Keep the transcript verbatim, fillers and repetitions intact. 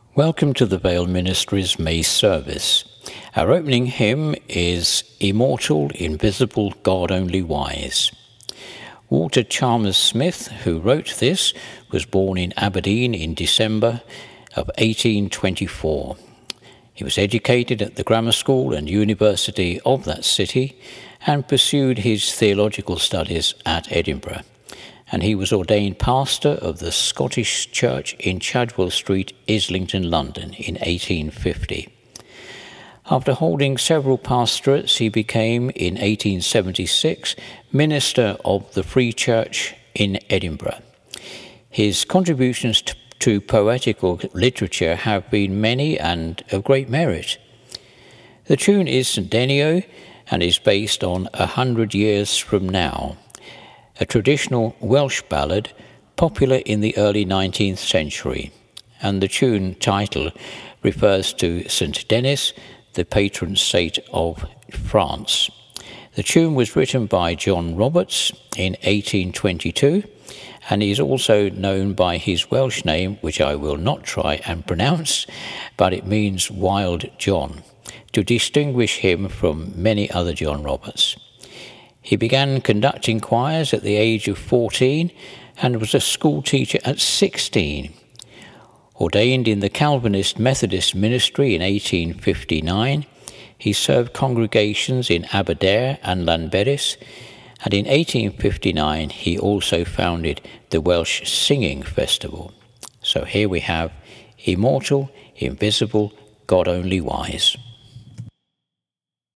Welcome to the Vale Ministries May service. Our opening hymn is Immortal, Invisible, God Only Wise. Walter Chalmers Smith, who wrote this, was born in Aberdeen in December of eighteen twenty-four. He was educated at the grammar school and university of that city and pursued his theological studies at Edinburgh. And he was ordained pastor of the Scottish Church in Chadwell Street, Islington, London, in eighteen fifty. After holding several pastorates, he became, in eighteen seventy-six, minister of the Free Church in Edinburgh. His contributions to, to poetical literature have been many and of great merit. The tune is Saint Denio and is based on A Hundred Years From Now, a traditional Welsh ballad popular in the early nineteenth century, and the tune title refers to Saint Denis, the patron saint of France. The tune was written by John Roberts in eighteen twenty-two, and is also known by his Welsh name, which I will not try and pronounce, but it means Wild John, to distinguish him from many other John Roberts. He began conducting choirs at the age of fourteen and was a school teacher at sixteen. Ordained in the Calvinist Methodist ministry in eighteen fifty-nine, he served congregations in Aberdare and Llanberis, and in eighteen fifty-nine he also founded the Welsh Singing Festival. So here we have Immortal, Invisible, God Only Wise.